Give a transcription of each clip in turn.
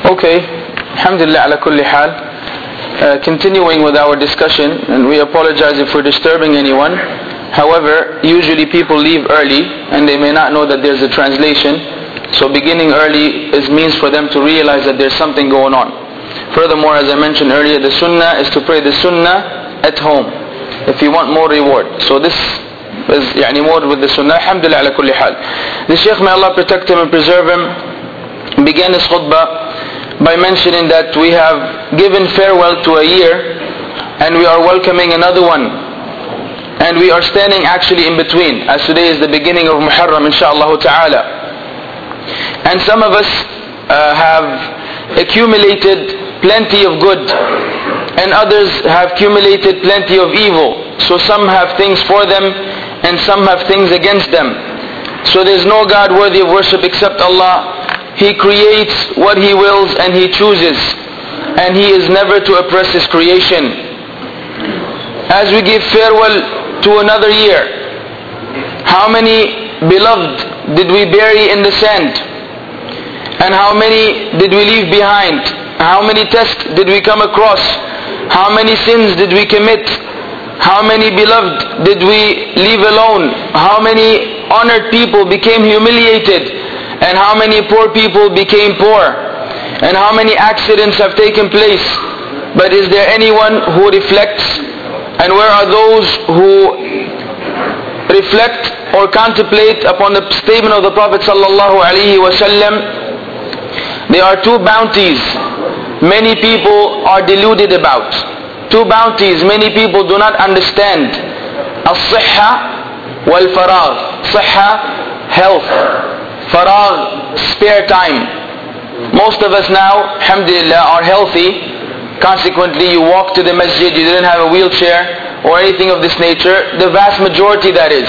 Okay, alhamdulillah ala kulli hal. Continuing with our discussion, and we apologize if we're disturbing anyone. However, usually people leave early and they may not know that there's a translation. So beginning early is means for them to realize that there's something going on. Furthermore, as I mentioned earlier, the sunnah is to pray the sunnah at home if you want more reward. So this is more with the sunnah. Alhamdulillah ala kulli hal. The Shaykh, may Allah protect him and preserve him, began his khutbah by mentioning that we have given farewell to a year and we are welcoming another one, and we are standing actually in between, as today is the beginning of Muharram inshaAllah ta'ala. And some of us have accumulated plenty of good and others have accumulated plenty of evil. So some have things for them and some have things against them. So there is no God worthy of worship except Allah. He creates what He wills and He chooses, and He is never to oppress His creation. As we give farewell to another year, how many beloved did we bury in the sand? And how many did we leave behind? How many tests did we come across? How many sins did we commit? How many beloved did we leave alone? How many honored people became humiliated? And how many poor people became poor? And how many accidents have taken place? But is there anyone who reflects? And where are those who reflect or contemplate upon the statement of the Prophet sallallahu alaihi wasallam? There are two bounties many people are deluded about. Two bounties many people do not understand. As-sihha wal-faragh. Sihha, health. Faragh, spare time. Most of us now, alhamdulillah, are healthy. Consequently, you walk to the masjid, you didn't have a wheelchair or anything of this nature. The vast majority, that is.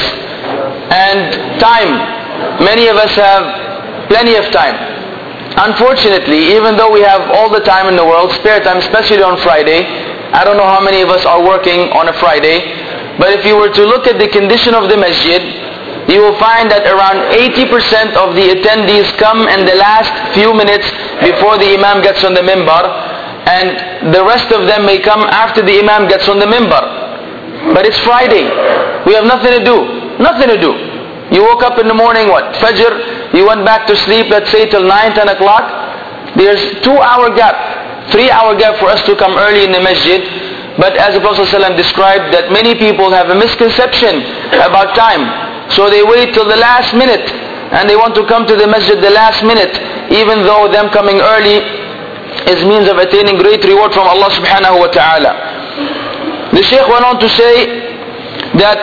And time. Many of us have plenty of time. Unfortunately, even though we have all the time in the world, spare time, especially on Friday, I don't know how many of us are working on a Friday, but if you were to look at the condition of the masjid, you will find that around 80% of the attendees come in the last few minutes before the Imam gets on the mimbar, and the rest of them may come after the Imam gets on the mimbar. But it's Friday. We have nothing to do. Nothing to do. You woke up in the morning, what? Fajr. You went back to sleep, let's say till 9, 10 o'clock. There's 2-hour gap, 3-hour gap for us to come early in the masjid. But as the Prophet ﷺ described, that many people have a misconception about time. So they wait till the last minute and they want to come to the masjid the last minute, even though them coming early is means of attaining great reward from Allah subhanahu wa ta'ala. The Shaykh went on to say that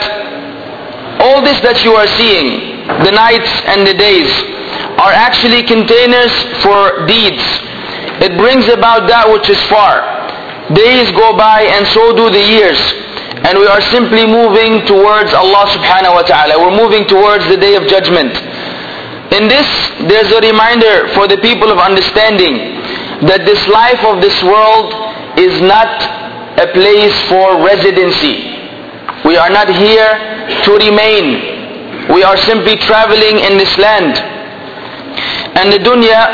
all this that you are seeing, the nights and the days, are actually containers for deeds. It brings about that which is far. Days go by and so do the years. And we are simply moving towards Allah subhanahu wa ta'ala. We're moving towards the day of judgment. In this, there's a reminder for the people of understanding that this life of this world is not a place for residency. We are not here to remain. We are simply traveling in this land. And the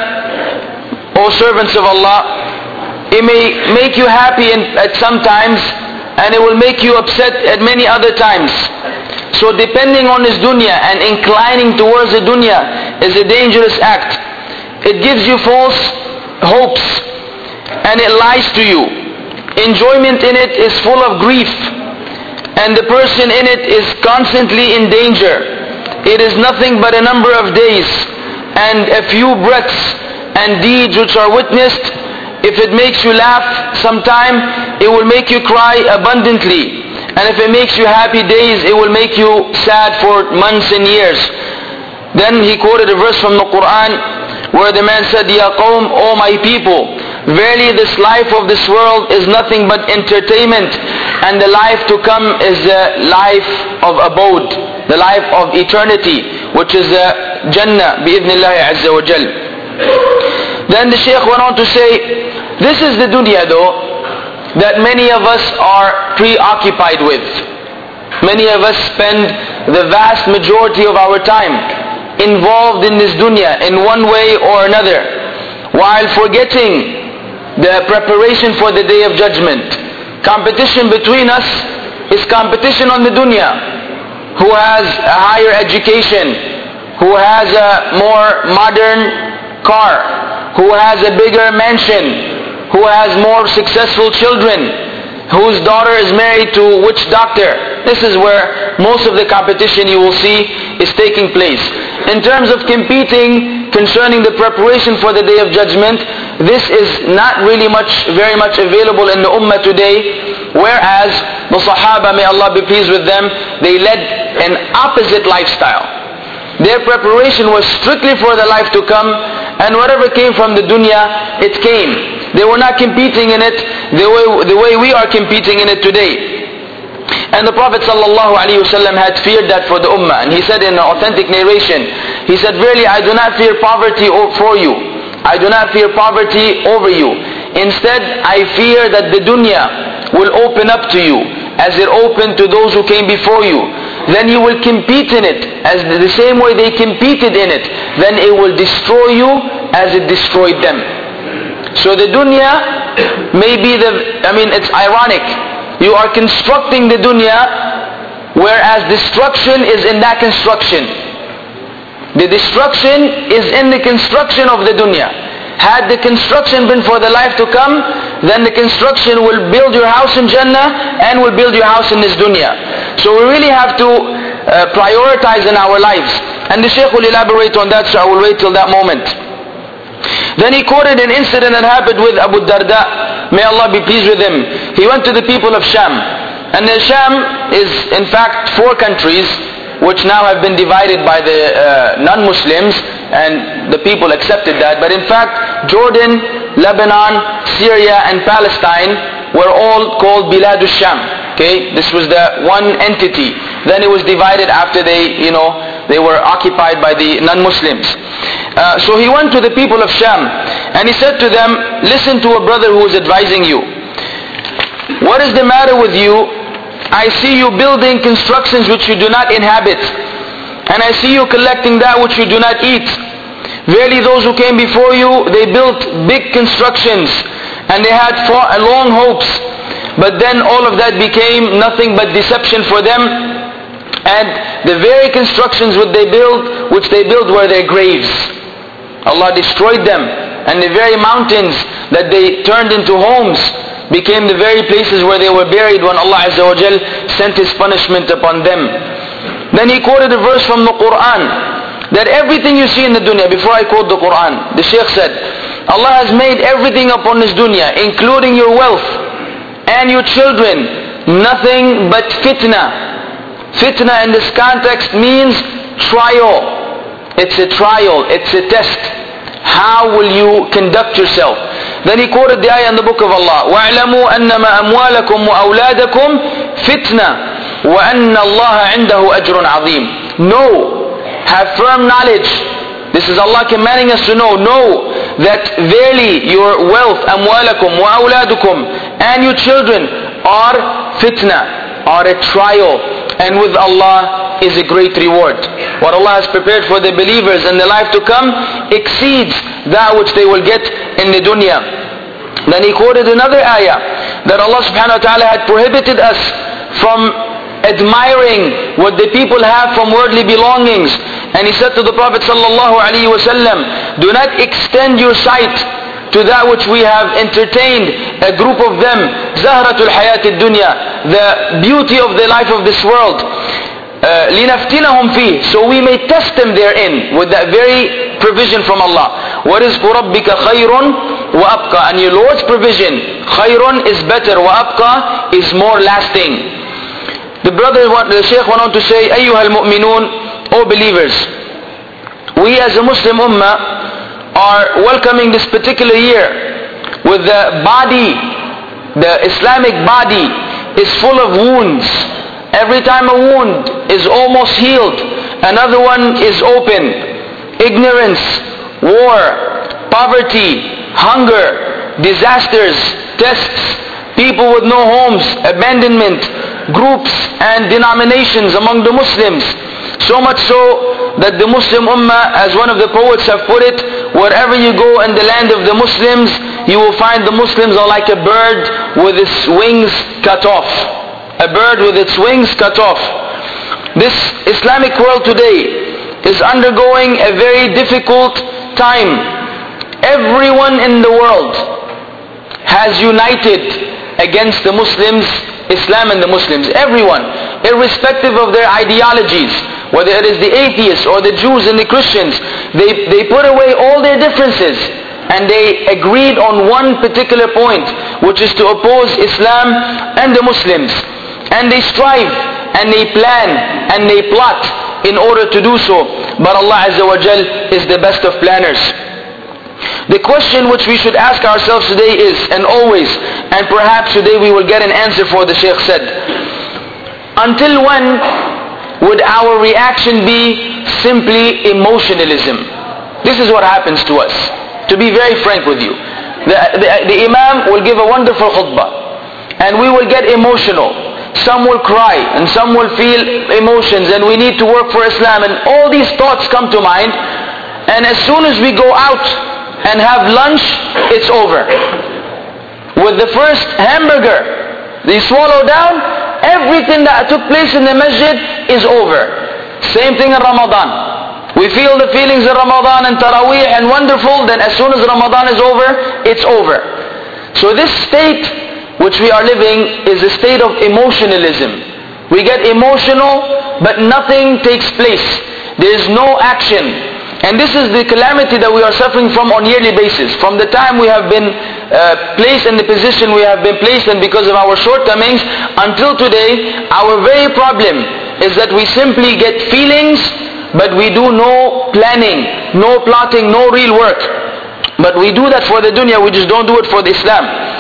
dunya, O servants of Allah, it may make you happy at some times, and it will make you upset at many other times. So depending on this dunya and inclining towards the dunya is a dangerous act. It gives you false hopes and it lies to you. Enjoyment in it is full of grief, and the person in it is constantly in danger. It is nothing but a number of days and a few breaths and deeds which are witnessed. If it makes you laugh sometime, it will make you cry abundantly. And if it makes you happy days, it will make you sad for months and years. Then he quoted a verse from the Quran where the man said, Ya qawm, O my people, verily this life of this world is nothing but entertainment, and the life to come is the life of abode, the life of eternity, which is the Jannah, bi-idhnillahi azza wa jal. Then the Shaykh went on to say, this is the dunya though, that many of us are preoccupied with. Many of us spend the vast majority of our time involved in this dunya in one way or another. while forgetting the preparation for the Day of Judgment. Competition between us is competition on the dunya. Who has a higher education, who has a more modern car, who has a bigger mansion, who has more successful children, whose daughter is married to which doctor. This is where most of the competition you will see is taking place. In terms of competing concerning the preparation for the Day of Judgment, this is not really very much available in the Ummah today, whereas the Sahaba, may Allah be pleased with them, they led an opposite lifestyle. Their preparation was strictly for the life to come, and whatever came from the dunya, it came. They were not competing in it the way we are competing in it today. And the Prophet ﷺ had feared that for the Ummah. And he said in an authentic narration, he said, "Verily I do not fear poverty for you. I do not fear poverty over you. Instead, I fear that the dunya will open up to you as it opened to those who came before you. Then you will compete in it as the same way they competed in it. Then it will destroy you as it destroyed them." So the dunya may be it's ironic. You are constructing the dunya, whereas destruction is in that construction. The destruction is in the construction of the dunya. Had the construction been for the life to come, then the construction will build your house in Jannah and will build your house in this dunya. So we really have to prioritize in our lives. And the Shaykh will elaborate on that, so I will wait till that moment. Then he quoted an incident that happened with Abu Darda. May Allah be pleased with him. He went to the people of Sham. And the Sham is in fact 4 countries which now have been divided by the non-Muslims, and the people accepted that. But in fact, Jordan, Lebanon, Syria and Palestine were all called Bilad al-Sham. Okay, this was the one entity. Then it was divided after they were occupied by the non-Muslims. So he went to the people of Sham and he said to them, "Listen to a brother who is advising you. What is the matter with you? I see you building constructions which you do not inhabit, and I see you collecting that which you do not eat. Verily those who came before you, they built big constructions and they had long hopes, but then all of that became nothing but deception for them, and the very constructions which they built were their graves. Allah destroyed them, and the very mountains that they turned into homes became the very places where they were buried when Allah Azza wa Jal sent His punishment upon them." Then he quoted a verse from the Quran, that everything you see in the dunya, before I quote the Quran, the Shaykh said, Allah has made everything upon this dunya, including your wealth and your children, nothing but fitna. Fitna in this context means trial. It's a trial, it's a test. How will you conduct yourself? Then he quoted the ayah in the book of Allah, وَاعْلَمُوا أَنَّمَا أَمْوَالَكُمْ وَأَوْلَادَكُمْ فِتْنَةٌ وَأَنَّ اللَّهَ عِنْدَهُ أَجْرٌ عَظِيمٌ. Know, have firm knowledge. This is Allah commanding us to know. Know that verily your wealth, أَمْوَالَكُمْ وَأَوْلَادُكُمْ, and your children are fitna, are a trial. And with Allah is a great reward. What Allah has prepared for the believers in the life to come exceeds that which they will get in the dunya. Then he quoted another ayah that Allah subhanahu wa ta'ala had prohibited us from admiring what the people have from worldly belongings. And he said to the Prophet sallallahu alaihi wasallam, "Do not extend your sight to that which we have entertained a group of them, Zahratul Hayatid Dunya, the beauty of the life of this world, لِنَفْتِنَهُمْ فِيهِ, so we may test them therein," with that very provision from Allah. وَرِزْقُ رَبِّكَ خَيْرٌ وَأَبْقَى, and your Lord's provision, خَيْرٌ is better, وَأَبْقَى is more lasting. The Shaykh went on to say, أَيُّهَا الْمُؤْمِنُونَ, O believers, we as a Muslim Ummah are welcoming this particular year with the body, the Islamic body is full of wounds. Every time a wound is almost healed, another one is open. Ignorance, war, poverty, hunger, disasters, tests, people with no homes, abandonment, groups and denominations among the Muslims. So much so that the Muslim Ummah, as one of the poets have put it, wherever you go in the land of the Muslims, you will find the Muslims are like a bird with its wings cut off. A bird with its wings cut off. This Islamic world today is undergoing a very difficult time. Everyone in the world has united against the Muslims, Islam and the Muslims. Everyone, irrespective of their ideologies, whether it is the atheists or the Jews and the Christians, they put away all their differences and they agreed on one particular point, which is to oppose Islam and the Muslims. And they strive and they plan and they plot in order to do so. But Allah Azza wa Jal is the best of planners. The question which we should ask ourselves today is, and always, and perhaps today we will get an answer for, the Shaykh said, until when would our reaction be simply emotionalism? This is what happens to us. To be very frank with you, the Imam will give a wonderful khutbah and we will get emotional. Some will cry and some will feel emotions, and we need to work for Islam, and all these thoughts come to mind, and as soon as we go out and have lunch, it's over. With the first hamburger they swallow down, everything that took place in the masjid is over. Same thing in Ramadan. We feel the feelings of Ramadan and Taraweeh and wonderful, then as soon as Ramadan is over, it's over. So this state which we are living is a state of emotionalism. We get emotional, but nothing takes place. There is no action. And this is the calamity that we are suffering from on a yearly basis. From the time we have been placed in the position we have been placed in because of our shortcomings, until today, our very problem is that we simply get feelings, but we do no planning, no plotting, no real work. But we do that for the dunya, we just don't do it for the Islam.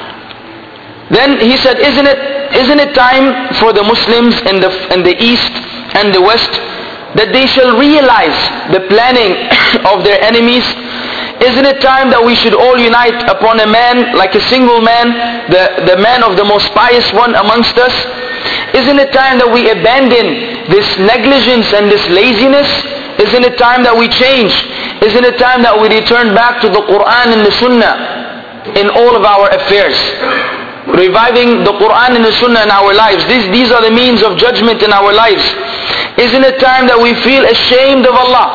Then he said, isn't it time for the Muslims in the East and the West that they shall realize the planning of their enemies? Isn't it time that we should all unite upon a man, like a single man, the man of the most pious one amongst us? Isn't it time that we abandon this negligence and this laziness? Isn't it time that we change? Isn't it time that we return back to the Quran and the Sunnah in all of our affairs? Reviving the Quran and the Sunnah in our lives. These are the means of judgment in our lives. Isn't it time that we feel ashamed of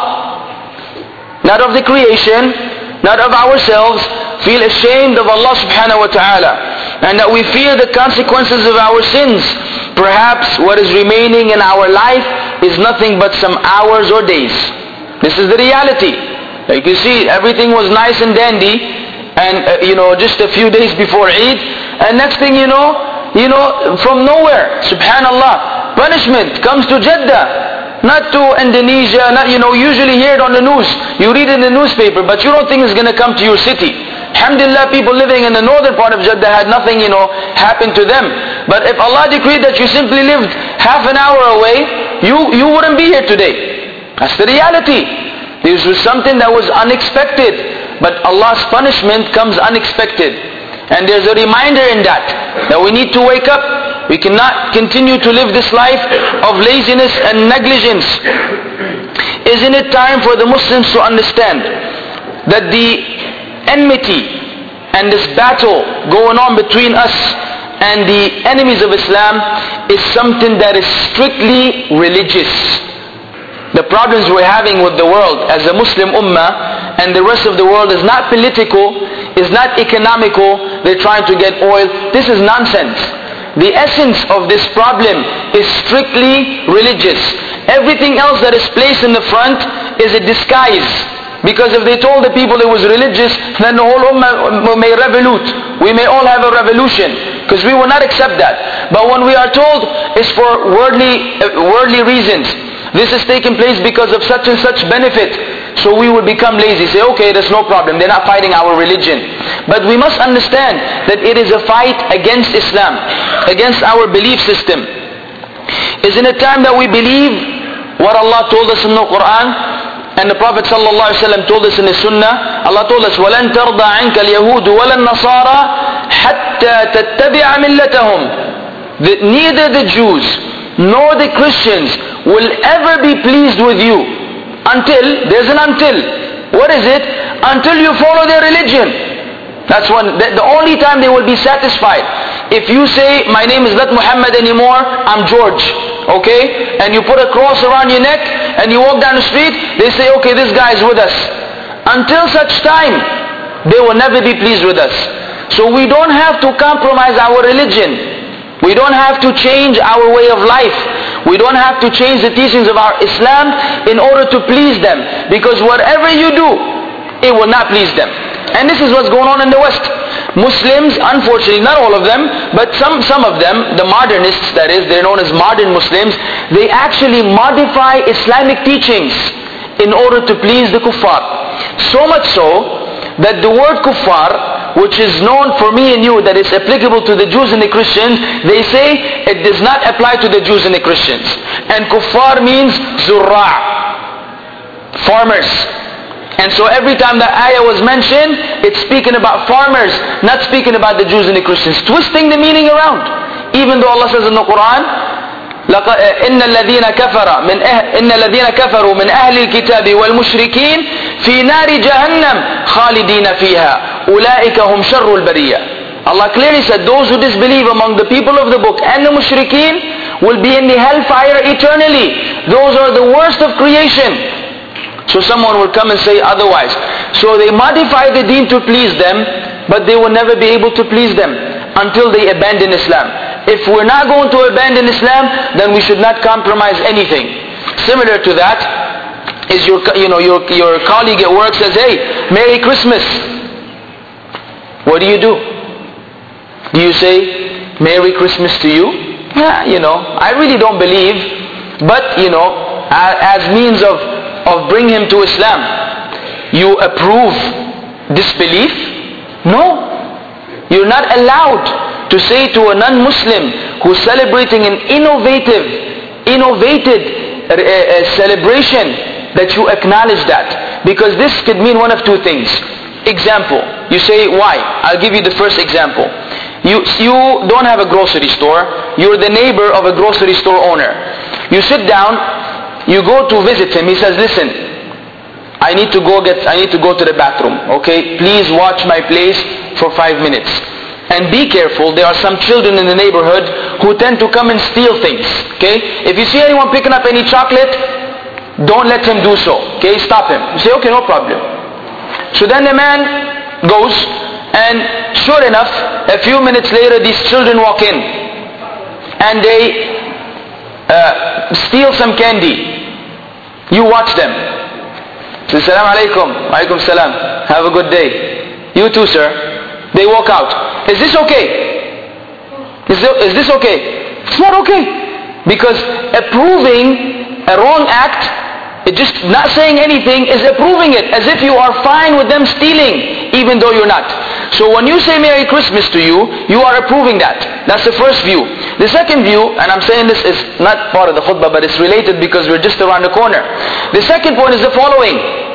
Allah? Not of the creation, not of ourselves. Feel ashamed of Allah subhanahu wa ta'ala. And that we fear the consequences of our sins. Perhaps what is remaining in our life is nothing but some hours or days. This is the reality. Like you see, everything was nice and dandy, and just a few days before Eid, and next thing you know, from nowhere, subhanallah, punishment comes to Jeddah, not to Indonesia, usually hear it on the news, you read it in the newspaper, but you don't think it's going to come to your city. Alhamdulillah, people living in the northern part of Jeddah had nothing, happen to them. But if Allah decreed that you simply lived half an hour away, you wouldn't be here today. That's the reality. This was something that was unexpected, but Allah's punishment comes unexpected. And there's a reminder in that we need to wake up. We cannot continue to live this life of laziness and negligence. Isn't it time for the Muslims to understand that the enmity and this battle going on between us and the enemies of Islam is something that is strictly religious? The problems we're having with the world as a Muslim ummah and the rest of the world is not political, is not economical. They're trying to get oil. This is nonsense. The essence of this problem is strictly religious. Everything else that is placed in the front is a disguise. Because if they told the people it was religious, then the whole ummah may revolute. We may all have a revolution, because we will not accept that. But when we are told it's for worldly reasons, this is taking place because of such and such benefit, so we will become lazy. Say, okay, that's no problem. They're not fighting our religion. But we must understand that it is a fight against Islam, against our belief system. Isn't it time that we believe what Allah told us in the Quran and the Prophet ﷺ told us in the Sunnah? Allah told us, وَلَن تَرْضَى عَنْكَ الْيَهُودُ وَلَا النَّصَارَى حَتَّى تَتَّبِعَ مِلَّتَهُمْ. Neither the Jews nor the Christians will ever be pleased with you until, there's an until. What is it? Until you follow their religion. That's the only time they will be satisfied. If you say, my name is not Muhammad anymore, I'm George, okay? And you put a cross around your neck and you walk down the street, they say, okay, this guy is with us. Until such time, they will never be pleased with us. So we don't have to compromise our religion. We don't have to change our way of life. We don't have to change the teachings of our Islam in order to please them. Because whatever you do, it will not please them. And this is what's going on in the West. Muslims, unfortunately, not all of them, but some of them, the modernists that is, they're known as modern Muslims, they actually modify Islamic teachings in order to please the kuffar. So much so that the word kuffar, which is known for me and you that it's applicable to the Jews and the Christians, they say it does not apply to the Jews and the Christians. And kuffar means zurra', farmers. And so every time that ayah was mentioned, it's speaking about farmers, not speaking about the Jews and the Christians, twisting the meaning around. Even though Allah says in the Quran, إن الذين كفروا من أهل الكتاب والمشركين في نار جهنم خالدين فيها أولئك هم شر البرية. Allah clearly said those who disbelieve among the people of the book and the mushrikeen will be in the hellfire eternally. Those are the worst of creation. So someone will come and say otherwise. So they modify the deen to please them, but they will never be able to please them until they abandon Islam. If we're not going to abandon Islam, then we should not compromise anything. Similar to that is your colleague at work says, hey, Merry Christmas. What do? Do you say, Merry Christmas to you? Yeah, I really don't believe, but as means of bring him to Islam, you approve disbelief? No. You're not allowed to say to a non-Muslim who's celebrating an innovated celebration that you acknowledge that. Because this could mean one of two things. Example, you say, why? I'll give you the first example. You don't have a grocery store. You're the neighbor of a grocery store owner. You sit down, you go to visit him. He says, listen, I need to go to the bathroom. Okay, please watch my place for 5 minutes. And be careful, there are some children in the neighborhood who tend to come and steal things. Okay, if you see anyone picking up any chocolate, don't let him do so. Okay, stop him. You say, okay, no problem. So then the man goes, and sure enough, a few minutes later, these children walk in, and they steal some candy. You watch them. Say, Assalamu alaikum. Alaikum salam. Have a good day. You too, sir. They walk out. Is this okay? Is this okay? It's not okay. Because approving a wrong act, just not saying anything is approving it, as if you are fine with them stealing, even though you're not. So when you say Merry Christmas to you, you are approving that. That's the first view. The second view, and I'm saying this is not part of the khutbah, but it's related because we're just around the corner. The second point is the following.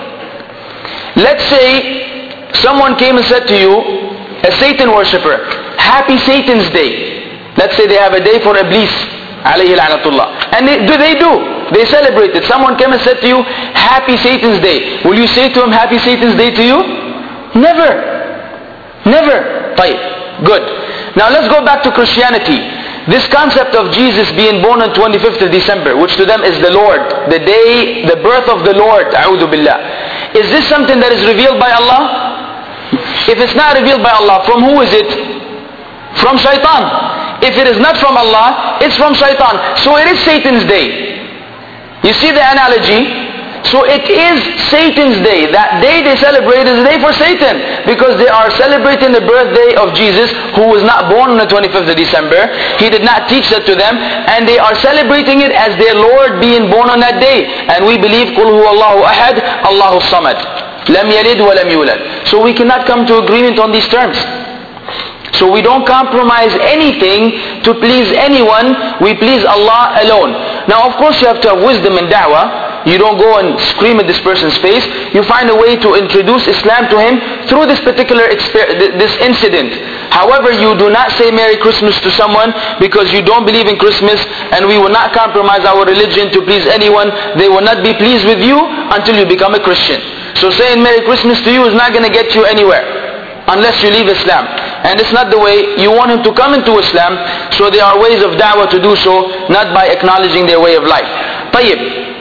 Let's say someone came and said to you, a Satan worshipper, Happy Satan's Day. Let's say they have a day for Iblis, alayhi la'natullah. And they do. They celebrate it. Someone came and said to you, Happy Satan's Day. Will you say to him, Happy Satan's Day to you? Never. Never. Fine. Good. Now let's go back to Christianity. This concept of Jesus being born on 25th of December, which to them is the Lord, the day, the birth of the Lord, a'udhu billah. Is this something that is revealed by Allah? If it's not revealed by Allah, from who is it? From shaitan. If it is not from Allah, it's from shaitan. So it is Satan's day. You see the analogy? So it is Satan's day. That day they celebrate is a day for Satan, because they are celebrating the birthday of Jesus, who was not born on the 25th of December. He did not teach that to them, and they are celebrating it as their Lord being born on that day. And we believe Qul huwa Allahu ahad, Allahu samad, lam yalid wa lam yulad. So we cannot come to agreement on these terms. So we don't compromise anything to please anyone. We please Allah alone. Now of course you have to have wisdom in da'wah. You don't go and scream at this person's face. You find a way to introduce Islam to him through this particular this incident. However, you do not say Merry Christmas to someone because you don't believe in Christmas, and we will not compromise our religion to please anyone. They will not be pleased with you until you become a Christian. So saying Merry Christmas to you is not going to get you anywhere unless you leave Islam. And it's not the way. You want him to come into Islam, so there are ways of da'wah to do so, not by acknowledging their way of life. طيب.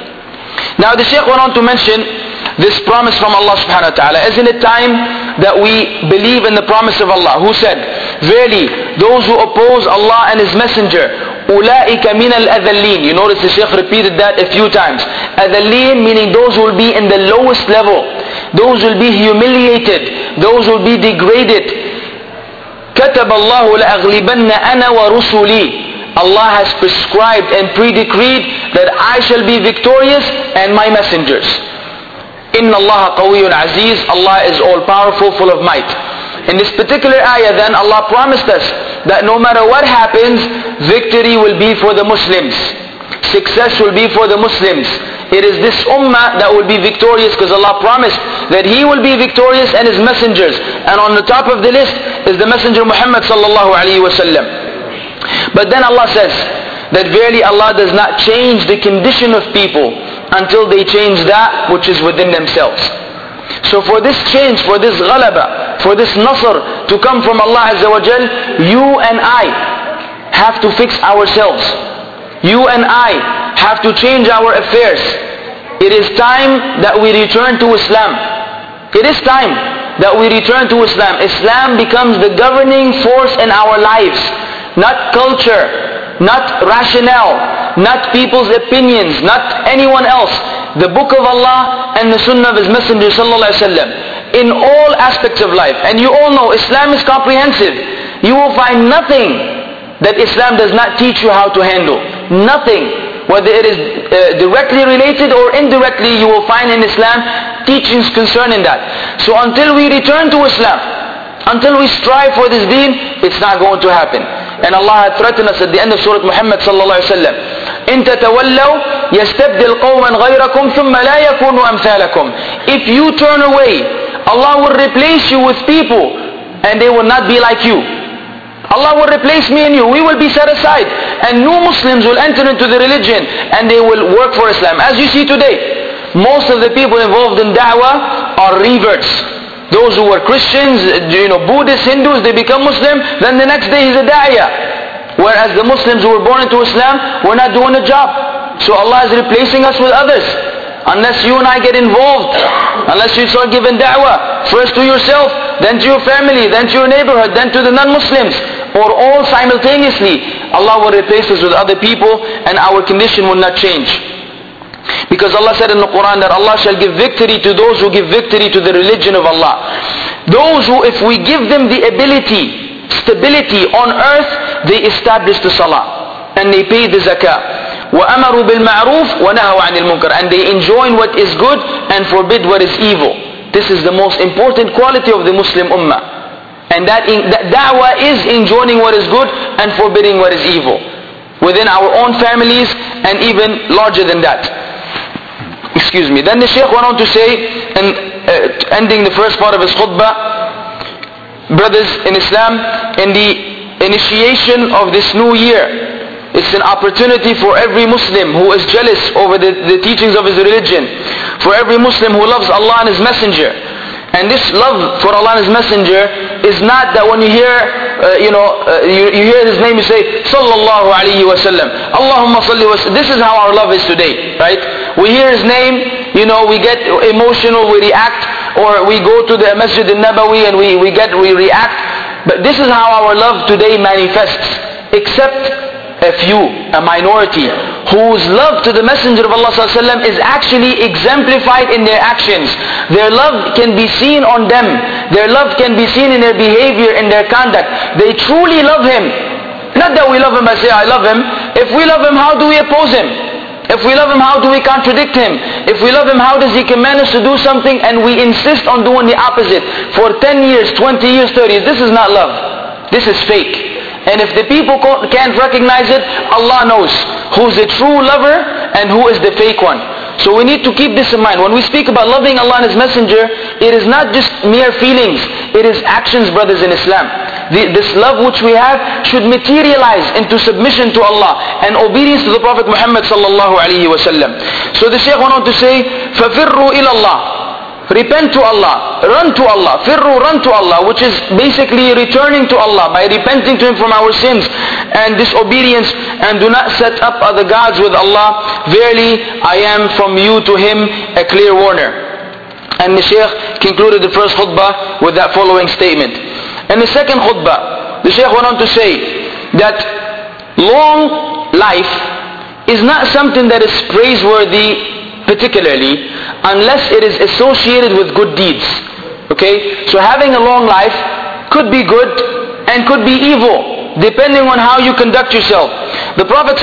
Now the Shaykh went on to mention this promise from Allah subhanahu wa ta'ala. Isn't it time that we believe in the promise of Allah, who said, verily, those who oppose Allah and His Messenger, أُولَٰئِكَ مِنَ الْأَذَلِّينَ. You notice the Shaykh repeated that a few times. Adhalleen meaning those who will be in the lowest level. Those will be humiliated. Those will be degraded. كَتَبَ اللَّهُ لَأَغْلِبَنَّ أَنَا وَرُسُلِي. Allah has prescribed and pre-decreed that I shall be victorious and my messengers. إِنَّ اللَّهَ قَوِيٌّ عَزِيزٌ. Allah is all powerful, full of might. In this particular ayah then, Allah promised us that no matter what happens, victory will be for the Muslims. Success will be for the Muslims. It is this ummah that will be victorious because Allah promised that He will be victorious and His messengers. And on the top of the list is the Messenger Muhammad sallallahu alaihi wasallam. But then Allah says that verily Allah does not change the condition of people until they change that which is within themselves. So for this change, for this ghalaba, for this nasr to come from Allah Azza wa Jal, you and I have to fix ourselves. You and I have to change our affairs. It is time that we return to Islam. It is time that we return to Islam. Islam becomes the governing force in our lives. Not culture, not rationale, not people's opinions, not anyone else. The book of Allah and the sunnah of His Messenger sallallahu alaihi wasallam in all aspects of life. And you all know Islam is comprehensive. You will find nothing that Islam does not teach you how to handle. Nothing. Whether it is directly related or indirectly, you will find in Islam teachings concerning that. So until we return to Islam, until we strive for this deen, it's not going to happen. And Allah had threatened us at the end of Surah Muhammad sallallahu alaihi wasallam. إِن تَتَوَلَّوْا يَسْتَبْدِلْ قَوْمًا غَيْرَكُمْ ثُمَّ لَا يَكُونُوا أَمْثَالَكُمْ. If you turn away, Allah will replace you with people and they will not be like you. Allah will replace me and you. We will be set aside. And new Muslims will enter into the religion and they will work for Islam. As you see today, most of the people involved in da'wah are reverts. Those who were Christians, Buddhists, Hindus, they become Muslim, then the next day he's a da'iyah. Whereas the Muslims who were born into Islam were not doing a job. So Allah is replacing us with others. Unless you and I get involved, unless you start giving da'wah, first to yourself, then to your family, then to your neighborhood, then to the non-Muslims, or all simultaneously, Allah will replace us with other people and our condition will not change. Because Allah said in the Quran that Allah shall give victory to those who give victory to the religion of Allah. Those who, if we give them the ability, stability on earth, they establish the salah and they pay the zakah. وَأَمَرُوا بِالْمَعْرُوفِ وَنَهَوْا عَنِ الْمُنْكَرِ. And they enjoin what is good and forbid what is evil. This is the most important quality of the Muslim ummah. And that da'wah is enjoining what is good and forbidding what is evil. Within our own families and even larger than that. Excuse me. Then the Shaykh went on to say, ending the first part of his khutbah, brothers in Islam, in the initiation of this new year, it's an opportunity for every Muslim who is jealous over the teachings of his religion, for every Muslim who loves Allah and His Messenger. And this love for Allah and His Messenger is not that when you hear, you hear His name, you say, Sallallahu Alaihi Wasallam, Allahumma Salli Wasallam. This is how our love is today, right? We hear His name, we get emotional, we react, or we go to the Masjid al-Nabawi and we react. But this is how our love today manifests, except a few, a minority, whose love to the Messenger of Allah ﷺ is actually exemplified in their actions. Their love can be seen on them. Their love can be seen in their behavior, in their conduct. They truly love Him. Not that we love Him by saying, I love Him. If we love Him, how do we oppose Him? If we love Him, how do we contradict Him? If we love Him, how does He command us to do something and we insist on doing the opposite? For 10 years, 20 years, 30 years, this is not love. This is fake. And if the people can't recognize it, Allah knows who's the true lover and who is the fake one. So we need to keep this in mind. When we speak about loving Allah and His Messenger, it is not just mere feelings. It is actions, brothers in Islam. This love which we have should materialize into submission to Allah and obedience to the Prophet Muhammad sallallahu alaihi wasallam. So the Shaykh went on to say, فَفِرُّوا إِلَى اللَّهِ. Repent to Allah, run to Allah, firru, run to Allah, which is basically returning to Allah by repenting to Him from our sins and disobedience, and do not set up other gods with Allah. Verily, I am from you to Him a clear warner. And the Shaykh concluded the first khutbah with that following statement. And the second khutbah, the Shaykh went on to say that long life is not something that is praiseworthy particularly unless it is associated with good deeds. Okay? So having a long life could be good and could be evil depending on how you conduct yourself. The Prophet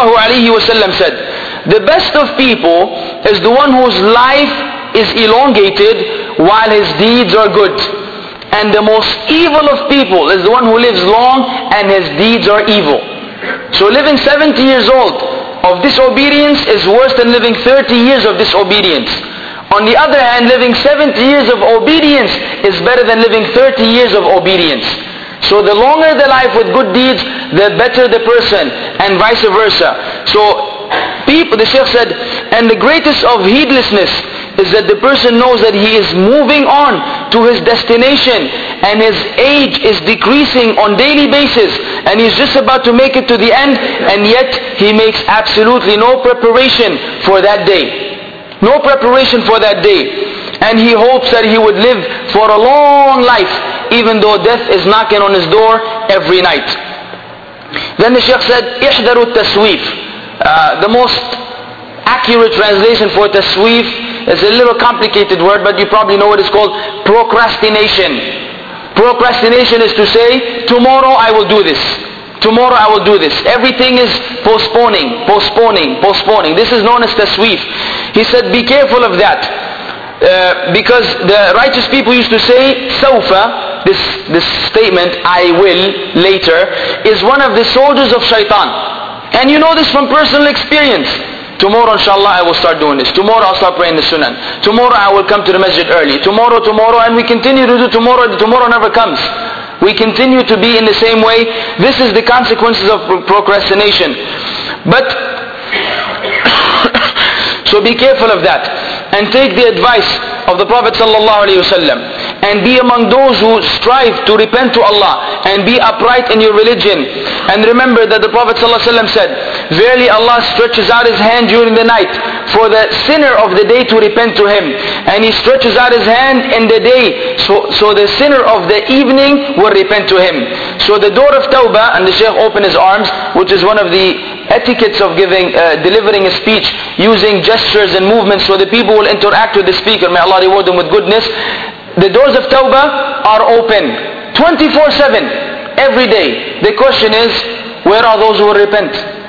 ﷺ said, the best of people is the one whose life is elongated while his deeds are good. And the most evil of people is the one who lives long and his deeds are evil. So living 70 years old of disobedience is worse than living 30 years of disobedience. On the other hand, living 70 years of obedience is better than living 30 years of obedience. So the longer the life with good deeds, the better the person, and vice versa. So the Shaykh said, and the greatest of heedlessness is that the person knows that he is moving on to his destination and his age is decreasing on daily basis and he's just about to make it to the end, and yet he makes absolutely no preparation for that day. No preparation for that day. And he hopes that he would live for a long life even though death is knocking on his door every night. Then the Shaykh said, احذروا التسويف. The most accurate translation for tasweef is a little complicated word, but you probably know what it's called, procrastination. Procrastination is to say, tomorrow I will do this. Tomorrow I will do this. Everything is postponing, postponing, postponing. This is known as tasweef. He said, be careful of that. Because the righteous people used to say, sawfa, this statement, I will, later, is one of the soldiers of shaitan. And you know this from personal experience. Tomorrow inshallah I will start doing this. Tomorrow I'll start praying the sunnah. Tomorrow I will come to the masjid early. Tomorrow, and we continue to do tomorrow. Tomorrow never comes. We continue to be in the same way. This is the consequences of procrastination. But so be careful of that and take the advice of the Prophet ﷺ and be among those who strive to repent to Allah and be upright in your religion. And remember that the Prophet ﷺ said, verily Allah stretches out His hand during the night for the sinner of the day to repent to Him, and He stretches out His hand in the day so the sinner of the evening will repent to Him. So the door of Tawbah, and the Shaykh opened his arms, which is one of the etiquettes of delivering a speech, using gestures and movements so the people will interact with the speaker. May Allah reward them with goodness. The doors of Tawbah are open 24/7 every day. The question is, where are those who will repent?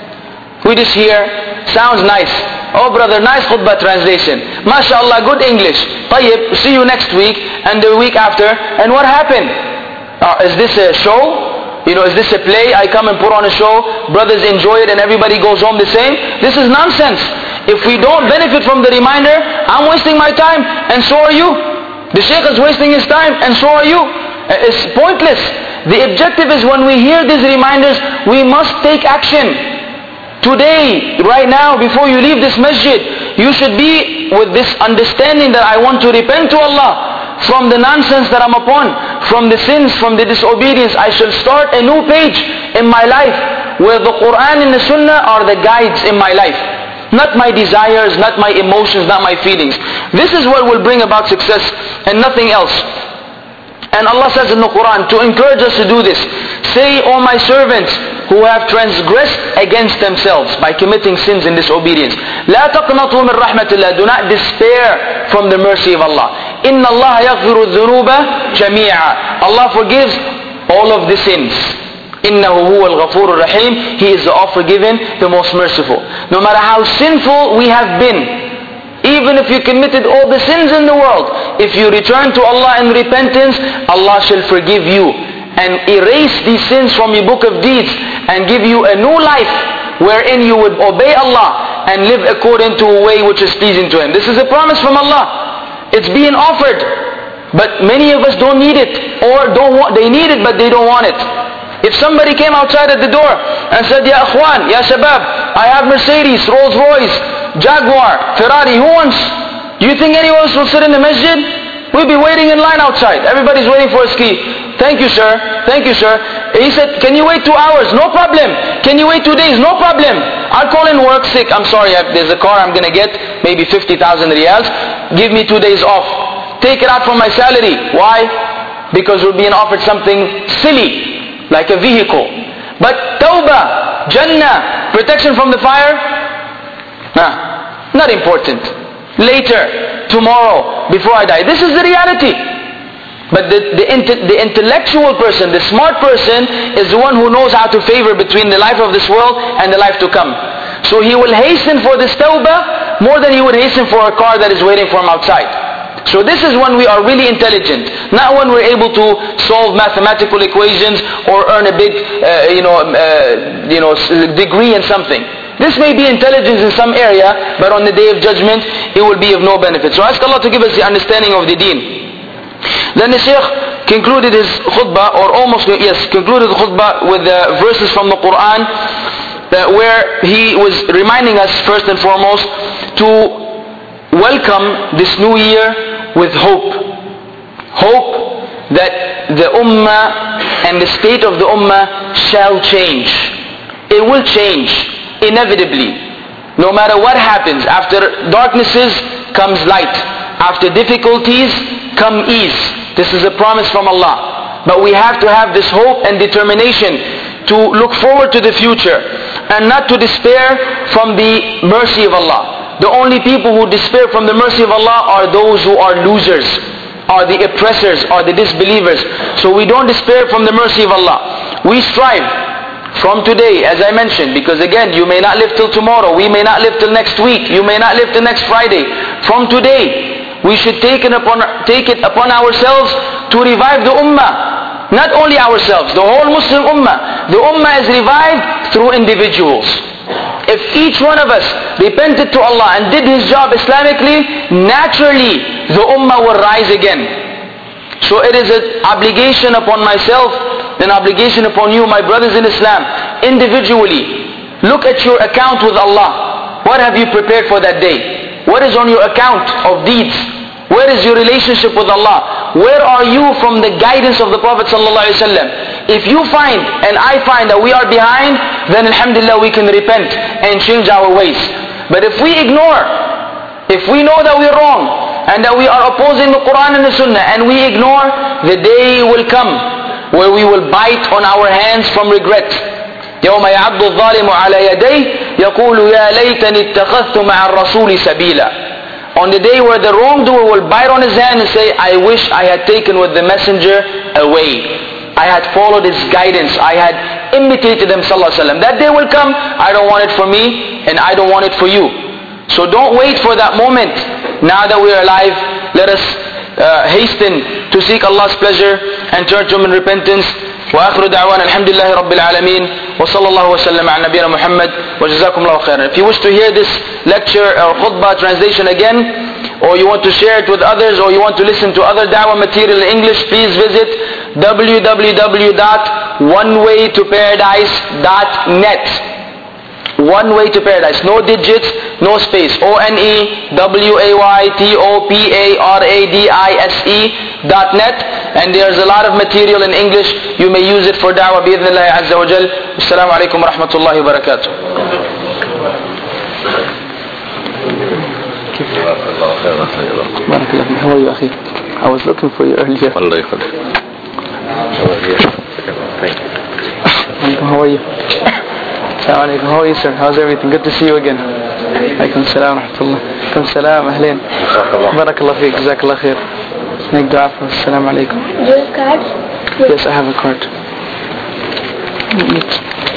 We just hear, sounds nice. Oh brother, nice khutbah translation. MashaAllah, good English. Tayyib, see you next week and the week after. And what happened? Is this a show? Is this a play? I come and put on a show, brothers enjoy it and everybody goes home the same? This is nonsense. If we don't benefit from the reminder, I'm wasting my time and so are you. The Shaykh is wasting his time and so are you. It's pointless. The objective is when we hear these reminders, we must take action. Today, right now, before you leave this masjid, you should be with this understanding that I want to repent to Allah from the nonsense that I'm upon, from the sins, from the disobedience. I shall start a new page in my life where the Quran and the Sunnah are the guides in my life. Not my desires, not my emotions, not my feelings. This is what will bring about success and nothing else. And Allah says in the Quran to encourage us to do this, say, O my servants who have transgressed against themselves by committing sins and disobedience, لا تقنطوا من رحمة الله, do not despair from the mercy of Allah. إن الله يغفر الذنوب جميعا, Allah forgives all of the sins. إنه هو الغفور الرحيم, He is the all-forgiving, the most merciful. No matter how sinful we have been, even if you committed all the sins in the world, if you return to Allah in repentance, Allah shall forgive you and erase these sins from your book of deeds and give you a new life wherein you would obey Allah and live according to a way which is pleasing to Him. This is a promise from Allah. It's being offered. But many of us don't need it, or they need it but they don't want it. If somebody came outside at the door and said, Ya Akhwan, Ya Shabab, I have Mercedes, Rolls Royce, Jaguar, Ferrari, who wants? Do you think anyone else will sit in the masjid? We'll be waiting in line outside. Everybody's waiting for a ski. Thank you, sir. Thank you, sir. He said, can you wait 2 hours? No problem. Can you wait 2 days? No problem. I'll call in work sick. I'm sorry, there's a car I'm going to get, maybe 50,000 riyals. Give me 2 days off. Take it out from my salary. Why? Because we're being offered something silly, like a vehicle. But tawbah, Jannah, protection from the fire? Nah, not important. Later, tomorrow, before I die. This is the reality. But the intellectual person, the smart person, is the one who knows how to favor between the life of this world and the life to come. So he will hasten for this tawbah more than he would hasten for a car that is waiting for him outside. So this is when we are really intelligent, not when we're able to solve mathematical equations or earn a big, degree in something. This may be intelligence in some area, but on the day of judgment, it will be of no benefit. So ask Allah to give us the understanding of the deen. Then the Shaykh concluded his khutbah, or almost, concluded the khutbah with the verses from the Quran, where he was reminding us first and foremost to welcome this new year with hope. Hope that the ummah and the state of the ummah shall change. It will change, inevitably. No matter what happens, after darknesses comes light. After difficulties come ease. This is a promise from Allah. But we have to have this hope and determination to look forward to the future and not to despair from the mercy of Allah. The only people who despair from the mercy of Allah are those who are losers, are the oppressors, are the disbelievers. So we don't despair from the mercy of Allah. We strive from today, as I mentioned, because again, you may not live till tomorrow, we may not live till next week, you may not live till next Friday. From today, we should take it upon ourselves to revive the ummah. Not only ourselves, the whole Muslim ummah. The ummah is revived through individuals. If each one of us repented to Allah and did his job Islamically, naturally the ummah will rise again. So it is an obligation upon myself, an obligation upon you, my brothers in Islam, individually. Look at your account with Allah. What have you prepared for that day? What is on your account of deeds? Where is your relationship with Allah? Where are you from the guidance of the Prophet ﷺ? If you find, and I find, that we are behind, then alhamdulillah we can repent and change our ways. But if we ignore, if we know that we are wrong, and that we are opposing the Quran and the Sunnah, and we ignore, the day will come where we will bite on our hands from regret. يوم يعض الظالم على يديه يقول يا ليتني اتخذت مع الرسول سبيلا. On the day where the wrongdoer will bite on his hand and say, I wish I had taken with the messenger away. I had followed his guidance. I had imitated him, sallallahu alaihi wasallam. That day will come. I don't want it for me and I don't want it for you. So don't wait for that moment. Now that we are alive, let us hasten to seek Allah's pleasure and turn to Him in repentance. وآخر دعوانا الحمد لله رب العالمين وصلى الله وسلم على نبينا محمد وجزاكم الله خيرا. If you wish to hear this lecture or khutbah translation again, or you want to share it with others, or you want to listen to other da'wah material in English, please visit www.onewaytoparadise.net. One Way to Paradise, no digits, no space. ONEWAYTOPARADISE.net. And there's a lot of material in English. You may use it for da'wah bi'idhnillahi azza wa jal. Assalamu alaikum wa rahmatullahi wa barakatuh. How are you, akhi? I was looking for you earlier. How are you? Assalamu alaikum. How are you, sir? How's everything? Good to see you again. Alaikum salam wa rahmatullah. Alaikum salam, ahleen. Barakallah feek, jazakallah khair. Make dua for us. Assalamu alaikum. Do you have cards? Yes, I have a card.